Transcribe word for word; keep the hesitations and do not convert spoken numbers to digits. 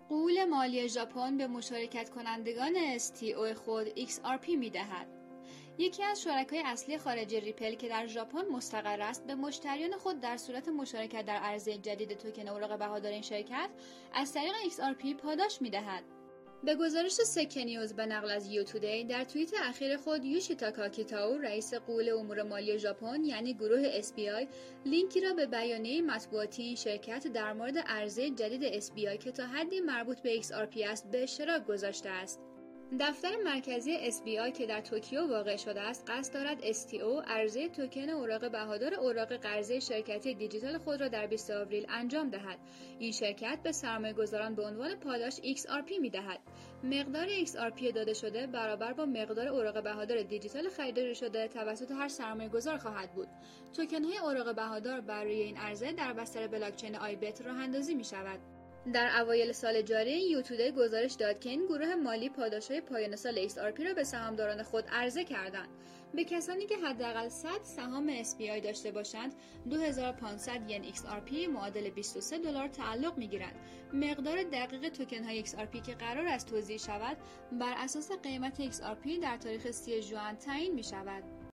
غول مالی ژاپن به مشارکت کنندگان اس تی او خود ایکس آر پی می‌دهد. یکی از شرکای اصلی خارجی ریپل که در ژاپن مستقر است، به مشتریان خود در صورت مشارکت در عرضه جدید توکن اوراق بهادار این شرکت از طریق ایکس آر پی پاداش می‌دهد. به گزارش سکه نیوز به نقل از یو تودی، در توییت اخیر خود یوشیتاکا کیتائو، رئیس غول امور مالی ژاپن یعنی گروه اس بی آی، لینکی را به بیانیه مطبوعاتی این شرکت در مورد عرضه جدید اس بی آی که تا حدی مربوط به ایکس آر پی است به اشتراک گذاشته است. دفتر مرکزی اس بی آی که در توکیو واقع شده است، قصد دارد اس تی او عرضه توکن اوراق بهادار اوراق قرضه شرکتی دیجیتال خود را در بیست آوریل انجام دهد. این شرکت به سرمایه‌گذاران به عنوان پاداش ایکس آر پی می‌دهد. مقدار ایکس آر پی داده شده برابر با مقدار اوراق بهادار دیجیتال خریداری شده توسط هر سرمایه‌گذار خواهد بود. توکن‌های اوراق بهادار بر روی این عرضه در بستر بلاکچین آی بت راه‌اندازی می‌شود. در اوایل سال جاری یو تودی گزارش داد که این گروه مالی پاداش‌های پایان سال ایکس آر پی را به سهامداران خود عرضه کردند. به کسانی که حداقل صد سهام اس بی آی داشته باشند، دو هزار و پانصد ین ایکس آر پی معادل بیست و سه دلار تعلق می‌گیرد. مقدار دقیق توکن‌های ایکس آر پی که قرار است توزیع شود، بر اساس قیمت ایکس آر پی در تاریخ سی ژوئن تعیین می‌شود.